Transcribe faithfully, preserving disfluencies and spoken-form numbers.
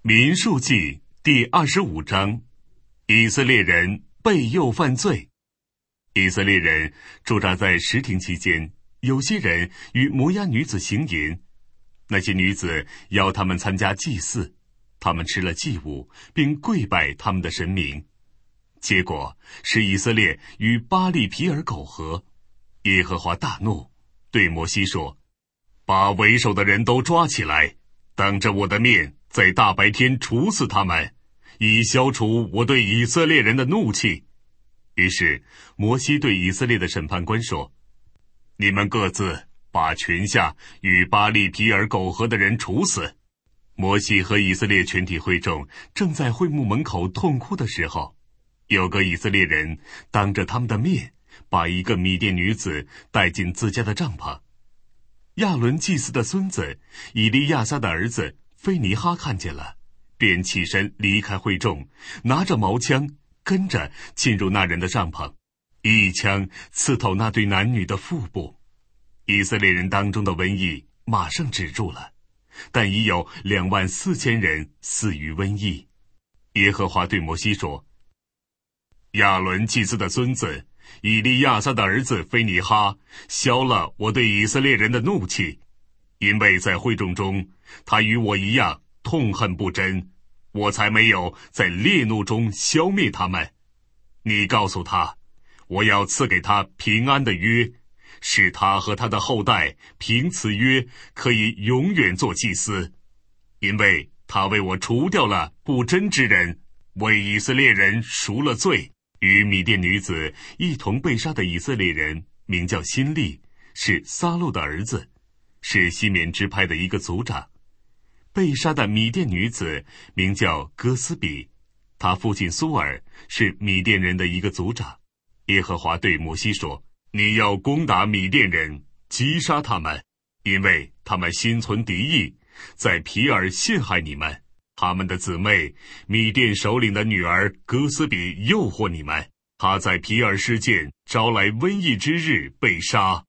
民数记第二十五章，以色列人被诱犯罪。以色列人驻扎在什亭期间，有些人与摩押女子行淫，那些女子邀他们参加祭祀，他们吃了祭物，并跪拜他们的神明。结果使以色列与巴力皮尔苟合。耶和华大怒，对摩西说：把为首的人都抓起来，当着我的面在大白天处死他们，以消除我对以色列人的怒气。于是摩西对以色列的审判官说：你们各自把泉下与巴力皮尔苟合的人处死。摩西和以色列全体会众正在会幕门口痛哭的时候，有个以色列人当着他们的面把一个米甸女子带进自家的帐篷。亚伦祭司的孙子以利亚撒的儿子菲尼哈看见了，便起身离开会众，拿着矛枪跟着进入那人的帐篷，一枪刺透那对男女的腹部。以色列人当中的瘟疫马上止住了，但已有两万四千人死于瘟疫。耶和华对摩西说：亚伦祭司的孙子以利亚撒的儿子菲尼哈消了我对以色列人的怒气，因为在会众中他与我一样痛恨不贞，我才没有在烈怒中消灭他们。你告诉他，我要赐给他平安的约，使他和他的后代凭此约可以永远做祭司，因为他为我除掉了不贞之人，为以色列人赎了罪。与米甸女子一同被杀的以色列人名叫辛利，是撒路的儿子，是西缅支派的一个族长。被杀的米甸女子名叫哥斯比，他父亲苏尔是米甸人的一个族长。耶和华对摩西说：你要攻打米甸人，击杀他们，因为他们心存敌意，在皮尔陷害你们。他们的姊妹米甸首领的女儿哥斯比诱惑你们，她在皮尔事件招来瘟疫之日被杀。